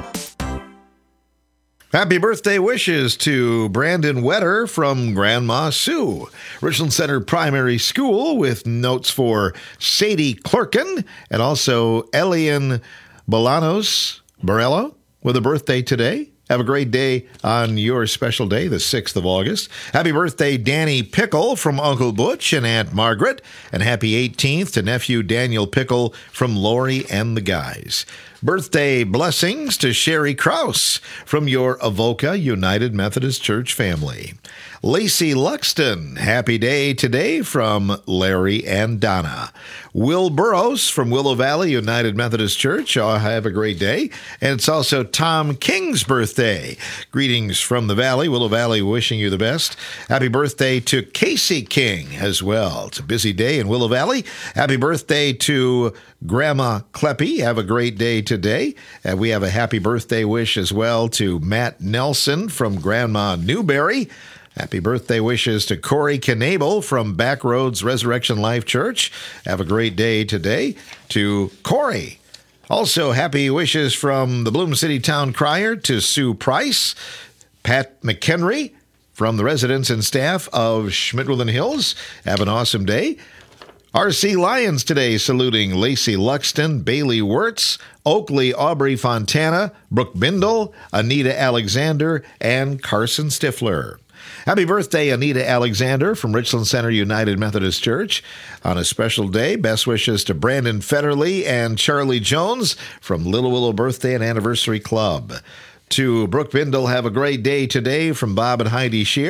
Happy birthday wishes to Brandon Wetter from Grandma Sue. Richland Center Primary School with notes for Sadie Clerkin and also Elian Bolanos Borello with a birthday today. Have a great day on your special day, the 6th of August. Happy birthday, Danny Pickle from Uncle Butch and Aunt Margaret. And happy 18th to nephew Daniel Pickle from Lori and the guys. Birthday blessings to Sherry Krause from your Avoca United Methodist Church family. Lacey Luxton, happy day today from Larry and Donna. Will Burrows from Willow Valley United Methodist Church, have a great day. And it's also Tom King's birthday. Greetings from the Valley, Willow Valley, wishing you the best. Happy birthday to Casey King as well. It's a busy day in Willow Valley. Happy birthday to Grandma Kleppy. Have a great day today. And we have a happy birthday wish as well to Matt Nelson from Grandma Newberry. Happy birthday wishes to Corey Knabel from Backroads Resurrection Life Church. Have a great day today to Corey. Also, happy wishes from the Bloom City Town Crier to Sue Price, Pat McHenry from the residents and staff of Schmidt-Woodland Hills. Have an awesome day. R.C. Lyons today saluting Lacey Luxton, Bailey Wirtz, Oakley Aubrey Fontana, Brooke Bindle, Anita Alexander, and Carson Stifler. Happy birthday, Anita Alexander from Richland Center United Methodist Church. On a special day, best wishes to Brandon Federley and Charlie Jones from Little Willow Birthday and Anniversary Club. To Brooke Bindle, have a great day today from Bob and Heidi Shear.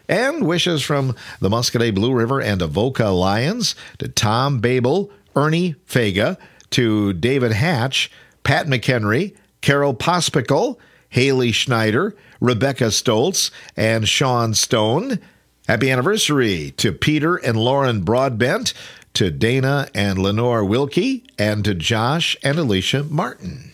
And wishes from the Muscadet Blue River and Avoca Lions to Tom Babel, Ernie Faga, to David Hatch, Pat McHenry, Carol Pospical, Haley Schneider, Rebecca Stoltz, and Sean Stone. Happy anniversary to Peter and Lauren Broadbent, to Dana and Lenore Wilkie, and to Josh and Alicia Martin.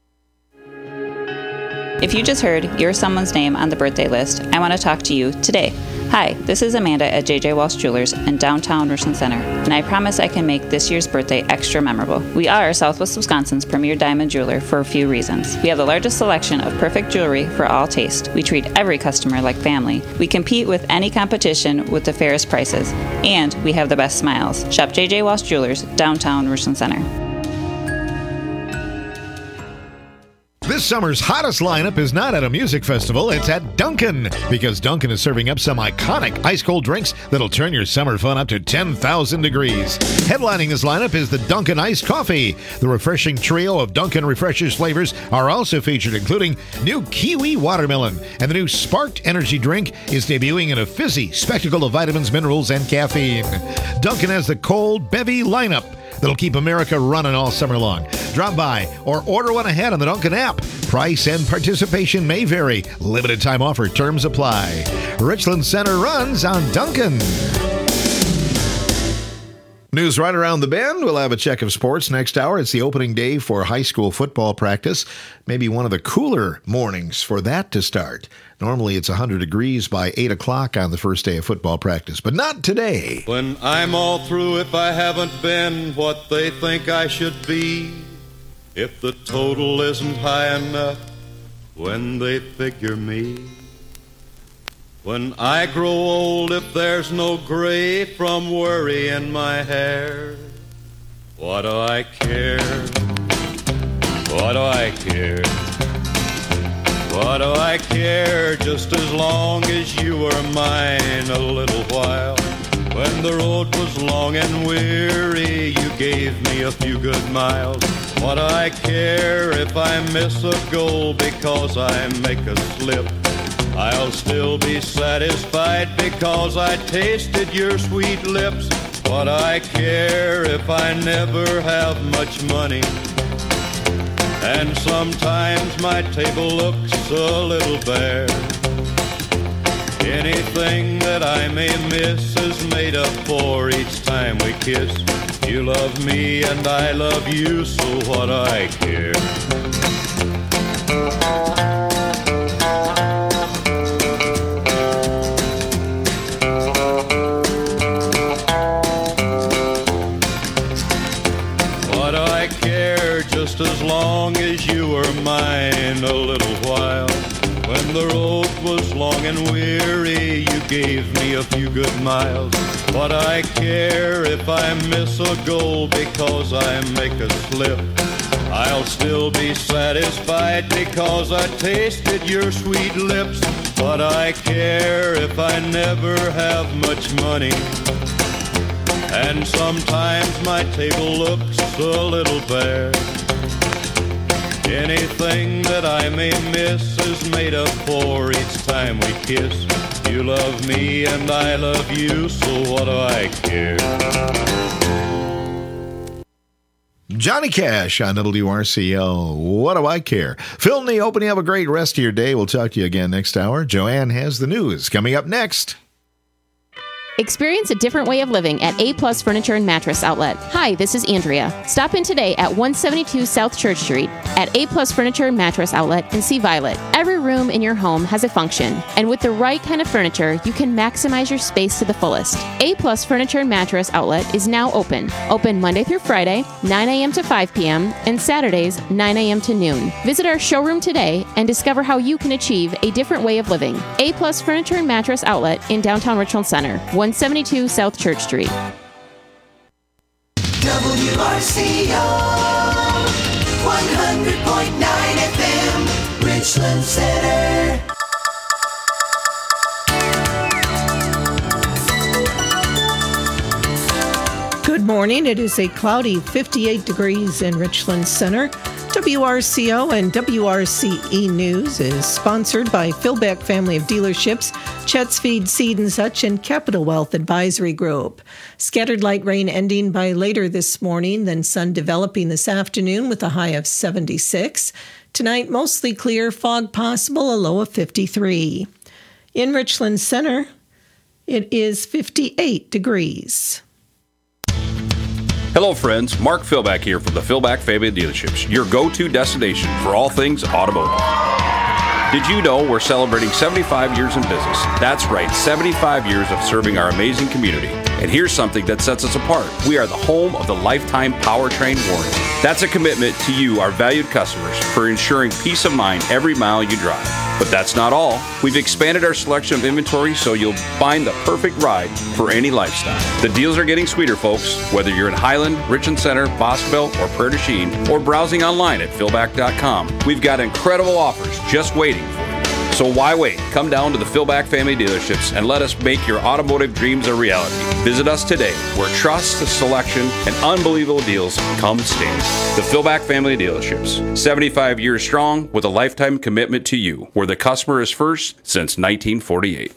If you just heard your someone's name on the birthday list, I want to talk to you today. Hi, this is Amanda at JJ Walsh Jewelers in downtown Richland Center, and I promise I can make this year's birthday extra memorable. We are Southwest Wisconsin's premier diamond jeweler for a few reasons. We have the largest selection of perfect jewelry for all taste. We treat every customer like family. We compete with any competition with the fairest prices, and we have the best smiles. Shop JJ Walsh Jewelers, downtown Richland Center.
This summer's hottest lineup is not at a music festival, it's at Dunkin', because Dunkin' is serving up some iconic ice-cold drinks that'll turn your summer fun up to 10,000 degrees. Headlining this lineup is the Dunkin' Iced Coffee. The refreshing trio of Dunkin' Refreshers flavors are also featured, including new Kiwi Watermelon, and the new Sparked Energy drink is debuting in a fizzy spectacle of vitamins, minerals, and caffeine. Dunkin' has the cold bevy lineup that'll keep America running all summer long. Drop by or order one ahead on the Dunkin' app. Price and participation may vary. Limited time offer. Terms apply. Richland Center runs on Dunkin'. News right around the bend. We'll have a check of sports next hour. It's the opening day for high school football practice. Maybe one of the cooler mornings for that to start. Normally it's 100 degrees by 8 o'clock on the first day of football practice, but not today.
When I'm all through, if I haven't been what they think I should be, if the total isn't high enough when they figure me, when I grow old, if there's no gray from worry in my hair, what do I care? What do I care? What do I care? Just as long as you were mine a little while. When the road was long and weary, you gave me a few good miles. What do I care if I miss a goal because I make a slip? I'll still be satisfied because I tasted your sweet lips. What do I care if I never have much money? And sometimes my table looks a little bare. Anything that I may miss is made up for each time we kiss. You love me and I love you, so what do I care? What do I care? Just as long as you were mine a little while. When the road was long and weary, you gave me a few good miles. What do I care if I miss a goal because I make a slip? I'll still be satisfied because I tasted your sweet lips. What do I care if I never have much money? And sometimes my table looks a little bare. Anything that I may miss is made up for each time we kiss. You love me and I love you, so what do I care?
Johnny Cash on WRCL. What do I care? Phil and the Open, you have a great rest of your day. We'll talk to you again next hour. Joanne has the news coming up next.
Experience a different way of living at A Plus Furniture and Mattress Outlet. Hi, this is Andrea. Stop in today at 172 South Church Street at A Plus Furniture and Mattress Outlet and see Violet. Every room in your home has a function, and with the right kind of furniture, you can maximize your space to the fullest. A Plus Furniture and Mattress Outlet is now open. Open Monday through Friday, 9 a.m. to 5 p.m., and Saturdays, 9 a.m. to noon. Visit our showroom today and discover how you can achieve a different way of living. A Plus Furniture and Mattress Outlet in downtown Richland Center, 172 South Church Street.
WRCO 100.9 FM, Richland Center.
Good morning. It is a cloudy 58 degrees in Richland Center.
WRCO and WRCE News is sponsored by Philback Family of Dealerships, Chet's Feed, Seed and Such, and Capital Wealth Advisory Group. Scattered light rain ending by later this morning, then sun developing this afternoon with a high of 76. Tonight, mostly clear, fog possible, a low of 53. In Richland Center, it is 58 degrees.
Hello, friends. Mark Philback here from the Philback Family Dealerships, your go-to destination for all things automotive. Did you know we're celebrating 75 years in business? That's right, 75 years of serving our amazing community. And here's something that sets us apart. We are the home of the lifetime powertrain warranty. That's a commitment to you, our valued customers, for ensuring peace of mind every mile you drive. But that's not all. We've expanded our selection of inventory so you'll find the perfect ride for any lifestyle. The deals are getting sweeter, folks. Whether you're in Highland, Richland Center, Boscoville, or Prairie du Chien, or browsing online at philback.com, we've got incredible offers just waiting for you. So why wait? Come down to the Philback Family Dealerships and let us make your automotive dreams a reality. Visit us today, where trust, selection, and unbelievable deals come standard. The Philback Family Dealerships, 75 years strong with a lifetime commitment to you, where the customer is first since 1948.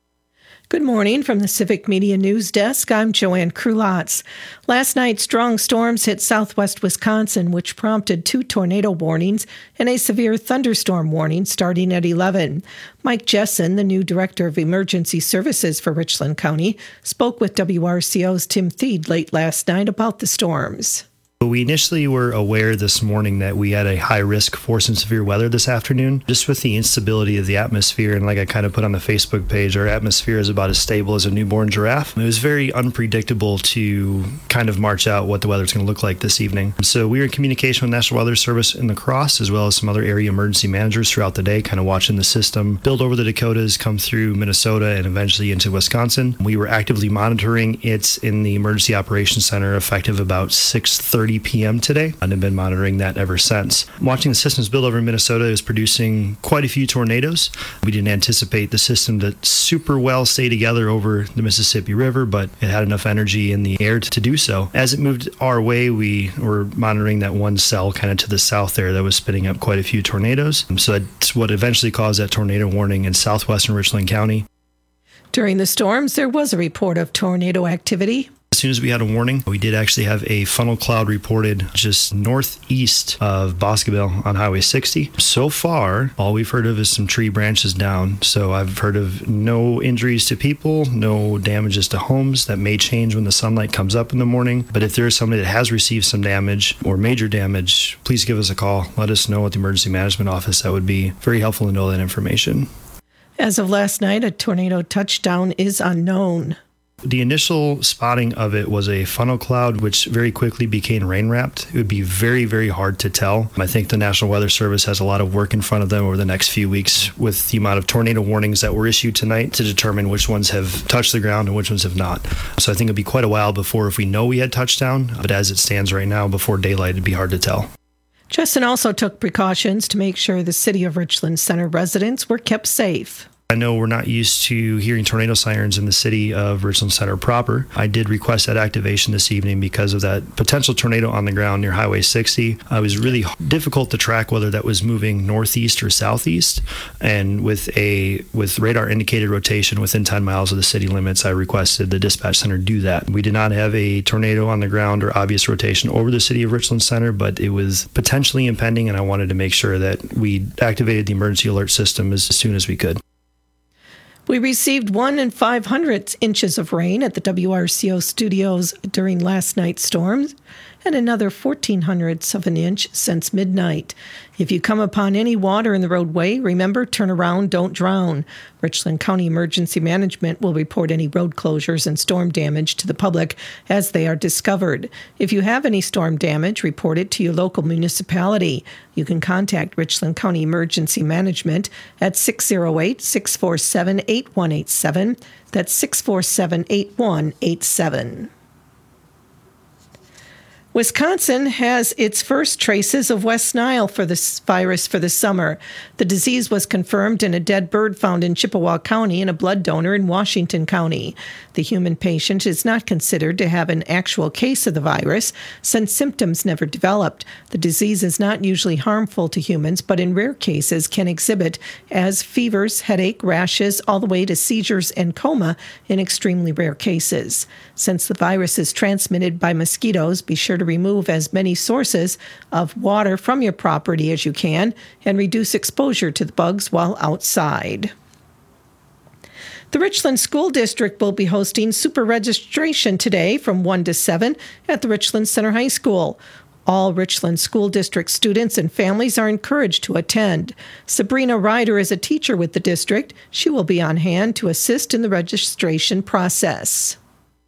Good morning from the Civic Media News Desk. I'm Joanne Krulotz. Last night, strong storms hit southwest Wisconsin, which prompted 2 tornado warnings and a severe thunderstorm warning starting at 11. Mike Jessen, the new Director of Emergency Services for Richland County, spoke with WRCO's Tim Thied late last night about the storms.
We initially were aware this morning that we had a high risk for some severe weather this afternoon, just with the instability of the atmosphere. And like I kind of put on the Facebook page, our atmosphere is about as stable as a newborn giraffe. It was very unpredictable to kind of march out what the weather's going to look like this evening. So we were in communication with National Weather Service in La Crosse, as well as some other area emergency managers throughout the day, kind of watching the system build over the Dakotas, come through Minnesota, and eventually into Wisconsin. We were actively monitoring it in the Emergency Operations Center effective about 6:30 p.m. today, and have been monitoring that ever since. Watching the systems build over in Minnesota, is producing quite a few tornadoes. We didn't anticipate the system to super well stay together over the Mississippi River, but it had enough energy in the air to do so. As it moved our way, we were monitoring that one cell kind of to the south there that was spitting up quite a few tornadoes. So that's what eventually caused that tornado warning in southwestern Richland County.
During the storms, there was a report of tornado activity.
As soon as we had a warning, we did actually have a funnel cloud reported just northeast of Boscoville on Highway 60. So far, all we've heard of is some tree branches down. So I've heard of no injuries to people, no damages to homes. That may change when the sunlight comes up in the morning. But if there is somebody that has received some damage or major damage, please give us a call. Let us know at the Emergency Management Office. That would be very helpful to know that information.
As of last night, a tornado touchdown is unknown.
The initial spotting of it was a funnel cloud, which very quickly became rain wrapped. It would be very, very hard to tell. I think the National Weather Service has a lot of work in front of them over the next few weeks with the amount of tornado warnings that were issued tonight to determine which ones have touched the ground and which ones have not. So I think it'll be quite a while before if we know we had touchdown, but as it stands right now, before daylight, it'd be hard to tell.
Justin also took precautions to make sure the City of Richland Center residents were kept safe.
I know we're not used to hearing tornado sirens in the city of Richland Center proper. I did request that activation this evening because of that potential tornado on the ground near Highway 60. It was really difficult to track whether that was moving northeast or southeast. And with radar indicated rotation within 10 miles of the city limits, I requested the dispatch center do that. We did not have a tornado on the ground or obvious rotation over the city of Richland Center, but it was potentially impending, and I wanted to make sure that we activated the emergency alert system as soon as we could.
We received 1 500 inches of rain at the WRCO studios during last night's storms, and another 0.14 of an inch since midnight. If you come upon any water in the roadway, remember, turn around, don't drown. Richland County Emergency Management will report any road closures and storm damage to the public as they are discovered. If you have any storm damage, report it to your local municipality. You can contact Richland County Emergency Management at 608-647-8187. That's 647-8187. Wisconsin has its first traces of West Nile for this virus for the summer. The disease was confirmed in a dead bird found in Chippewa County and a blood donor in Washington County. The human patient is not considered to have an actual case of the virus since symptoms never developed. The disease is not usually harmful to humans, but in rare cases can exhibit as fevers, headache, rashes, all the way to seizures and coma in extremely rare cases. Since the virus is transmitted by mosquitoes, be sure to remove as many sources of water from your property as you can and reduce exposure to the bugs while outside. The Richland School District will be hosting super registration today from 1 to 7 at the Richland Center High School. All Richland School District students and families are encouraged to attend. Sabrina Ryder is a teacher with the district. She will be on hand to assist in the registration process.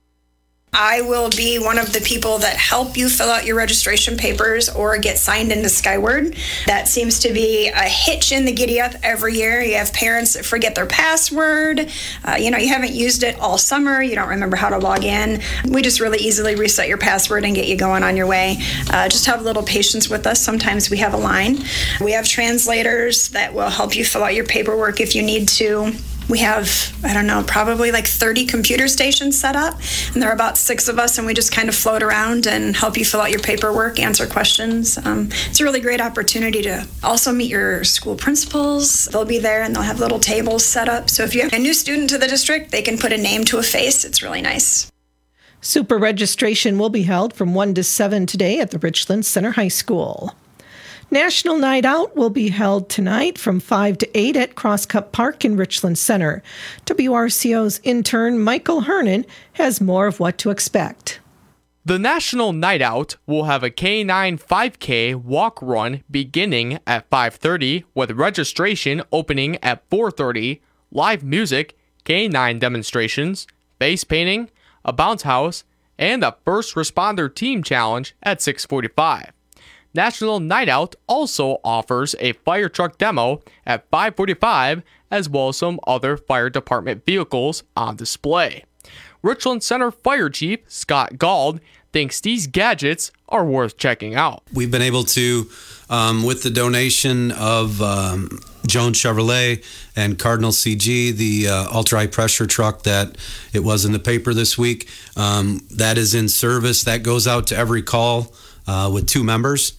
I will be one of the people that help you fill out your registration papers or get signed into Skyward. That seems to be a hitch in the giddy-up every year. You have parents that forget their password. You haven't used it all summer. You don't remember how to log in. We just really easily reset your password and get you going on your way. Just have a little patience with us. Sometimes we have a line. We have translators that will help you fill out your paperwork if you need to. We have, probably like 30 computer stations set up, and there are about 6 of us, and we just kind of float around and help you fill out your paperwork, answer questions. It's a really great opportunity to also meet your school principals. They'll be there, and they'll have little tables set up. So if you have a new student to the district, they can put a name to a face. It's really nice.
Super registration will be held from 1 to 7 today at the Richland Center High School. National Night Out will be held tonight from 5 to 8 at Crosscup Park in Richland Center. WRCO's intern Michael Hernan has more of what to expect.
The National Night Out will have a K9 5K walk run beginning at 5:30 with registration opening at 4:30, live music, K9 demonstrations, face painting, a bounce house, and a first responder team challenge at 6:45. National Night Out also offers a fire truck demo at 5:45, as well as some other fire department vehicles on display. Richland Center Fire Chief Scott Gauld thinks these gadgets are worth checking out.
We've been able to, with the donation of Jones Chevrolet and Cardinal CG, the ultra-high pressure truck that it was in the paper this week, that is in service. That goes out to every call with 2 members.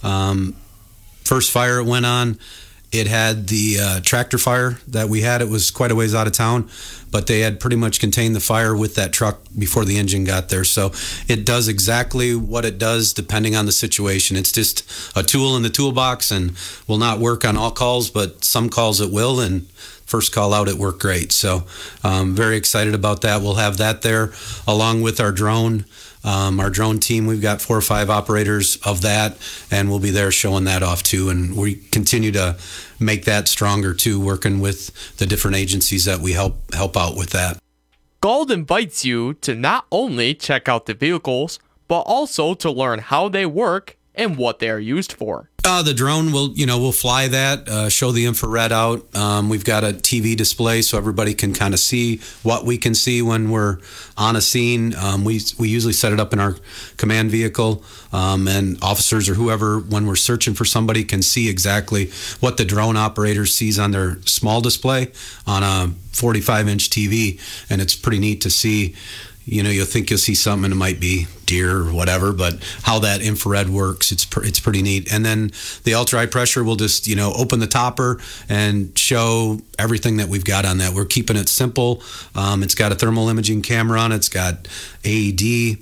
First fire it went on, it had the tractor fire that we had. It was quite a ways out of town, but they had pretty much contained the fire with that truck before the engine got there. So it does exactly what it does depending on the situation. It's just a tool in the toolbox and will not work on all calls, but some calls it will, and first call out it worked great. So very excited about that. We'll have that there along with our drone. Our drone team, we've got 4 or 5 operators of that, and we'll be there showing that off too. And we continue to make that stronger too, working with the different agencies that we help out with that.
Gauld invites you to not only check out the vehicles, but also to learn how they work and what they are used for.
The drone we'll fly that, show the infrared out. We've got a TV display so everybody can kind of see what we can see when we're on a scene. We usually set it up in our command vehicle, and officers or whoever, when we're searching for somebody, can see exactly what the drone operator sees on their small display on a 45-inch TV, and it's pretty neat to see. You'll think you'll see something and it might be deer or whatever, but how that infrared works, it's pretty neat. And then the ultra-high pressure will just, open the topper and show everything that we've got on that. We're keeping it simple. It's got a thermal imaging camera on it. It's got AED,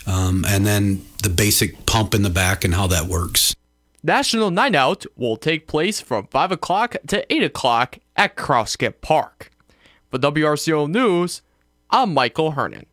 and then the basic pump in the back and how that works.
National Night Out will take place from 5 o'clock to 8 o'clock at Crosscup Park. For WRCO News, I'm Michael Hernan.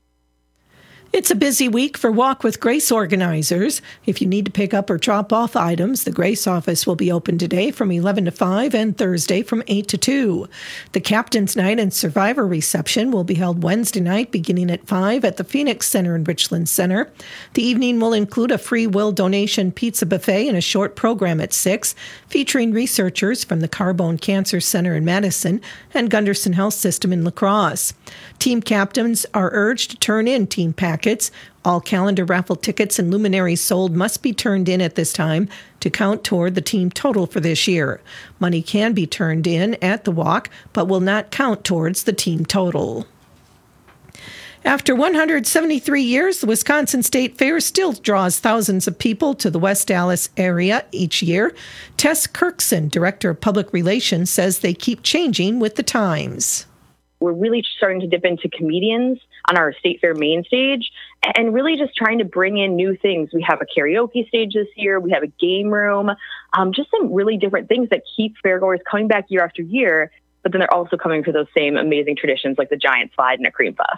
It's a busy week for Walk with Grace organizers. If you need to pick up or drop off items, the Grace office will be open today from 11 to 5 and Thursday from 8 to 2. The Captain's Night and Survivor Reception will be held Wednesday night beginning at 5 at the Phoenix Center in Richland Center. The evening will include a free will donation pizza buffet and a short program at 6, featuring researchers from the Carbone Cancer Center in Madison and Gunderson Health System in La Crosse. Team captains are urged to turn in team packages brackets. All calendar raffle tickets and luminaries sold must be turned in at this time to count toward the team total for this year. Money can be turned in at the walk, but will not count towards the team total. After 173 years, the Wisconsin State Fair still draws thousands of people to the West Allis area each year. Tess Kirkson, Director of Public Relations, says they keep changing with the times.
We're really starting to dip into comedians on our State Fair main stage and really just trying to bring in new things. We have a karaoke stage this year. We have a game room, just some really different things that keep fairgoers coming back year after year, but then they're also coming for those same amazing traditions like the giant slide and a cream puff.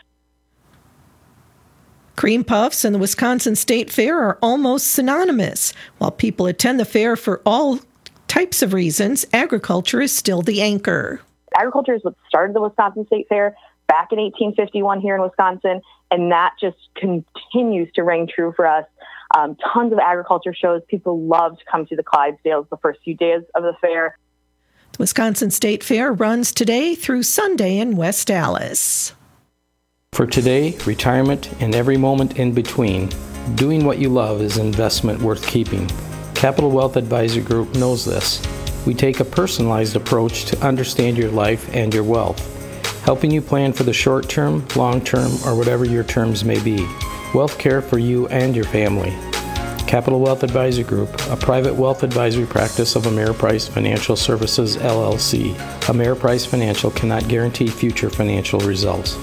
Cream puffs and the Wisconsin State Fair are almost synonymous. While people attend the fair for all types of reasons, agriculture is still the anchor.
Agriculture is what started the Wisconsin State Fair back in 1851 here in Wisconsin, and that just continues to ring true for us. Tons of agriculture shows. People love to come to the Clydesdales the first few days of the fair.
The Wisconsin State Fair runs today through Sunday in West Allis.
For today, retirement, and every moment in between, doing what you love is an investment worth keeping. Capital Wealth Advisory Group knows this. We take a personalized approach to understand your life and your wealth, helping you plan for the short term, long term, or whatever your terms may be. Wealth care for you and your family. Capital Wealth Advisory Group, a private wealth advisory practice of Ameriprise Financial Services, LLC. Ameriprise Financial cannot guarantee future financial results.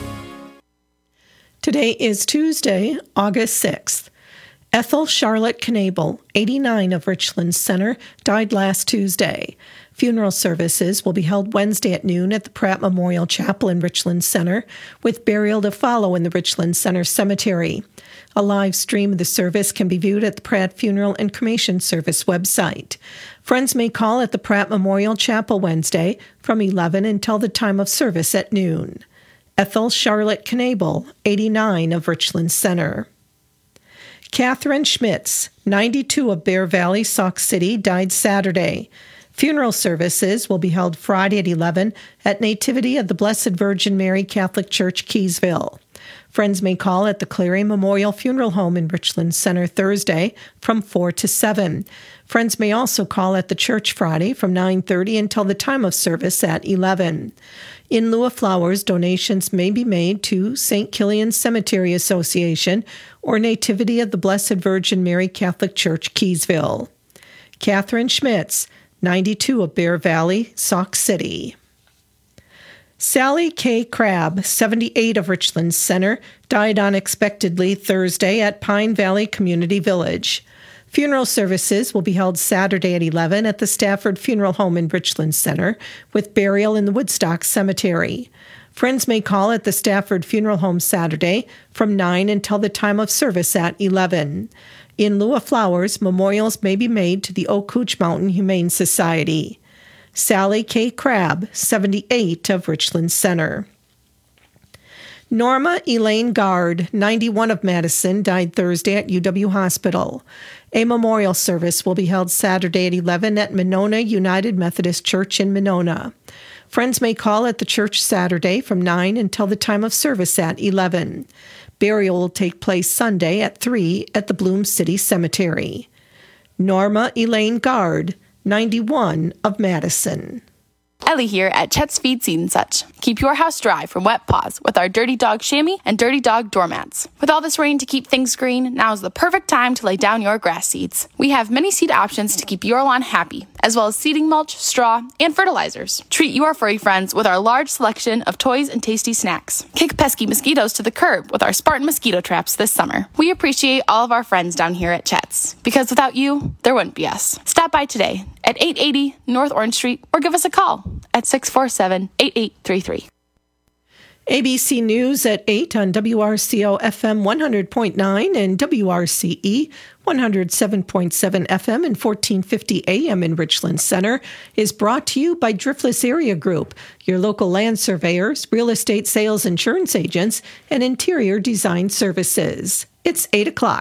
Today is Tuesday, August 6th. Ethel Charlotte Knabel, 89 of Richland Center, died last Tuesday. Funeral services will be held Wednesday at noon at the Pratt Memorial Chapel in Richland Center, with burial to follow in the Richland Center Cemetery. A live stream of the service can be viewed at the Pratt Funeral and Cremation Service website. Friends may call at the Pratt Memorial Chapel Wednesday from 11 until the time of service at noon. Ethel Charlotte Knabel, 89 of Richland Center. Catherine Schmitz, 92 of Bear Valley, Sauk City, died Saturday. Funeral services will be held Friday at 11 at Nativity of the Blessed Virgin Mary Catholic Church, Keysville. Friends may call at the Clary Memorial Funeral Home in Richland Center Thursday from 4 to 7. Friends may also call at the church Friday from 9:30 until the time of service at 11. In lieu of flowers, donations may be made to St. Killian Cemetery Association or Nativity of the Blessed Virgin Mary Catholic Church, Keysville. Catherine Schmitz, 92 of Bear Valley, Sauk City. Sally K. Crabb, 78 of Richland Center, died unexpectedly Thursday at Pine Valley Community Village. Funeral services will be held Saturday at 11 at the Stafford Funeral Home in Richland Center, with burial in the Woodstock Cemetery. Friends may call at the Stafford Funeral Home Saturday from 9 until the time of service at 11. In lieu of flowers, memorials may be made to the Oak Hooch Mountain Humane Society. Sally K. Crabb, 78 of Richland Center. Norma Elaine Gard, 91 of Madison, died Thursday at UW Hospital. A memorial service will be held Saturday at 11 at Monona United Methodist Church in Monona. Friends may call at the church Saturday from 9 until the time of service at 11. Burial will take place Sunday at 3 at the Bloom City Cemetery. Norma Elaine Gard, 91 of Madison.
Ellie here at Chet's Feed Seed and Such. Keep your house dry from wet paws with our Dirty Dog chamois and Dirty Dog doormats. With all this rain to keep things green, now is the perfect time to lay down your grass seeds. We have many seed options to keep your lawn happy, as well as seeding mulch, straw, and fertilizers. Treat your furry friends with our large selection of toys and tasty snacks. Kick pesky mosquitoes to the curb with our Spartan mosquito traps this summer. We appreciate all of our friends down here at Chet's, because without you, there wouldn't be us. Stop by today at 880 North Orange Street or give us a call at 647-8833.
ABC News at 8 on WRCO FM 100.9 and WRCE 107.7 FM and 1450 AM in Richland Center is brought to you by Driftless Area Group, your local land surveyors, real estate sales insurance agents, and interior design services. It's 8 o'clock.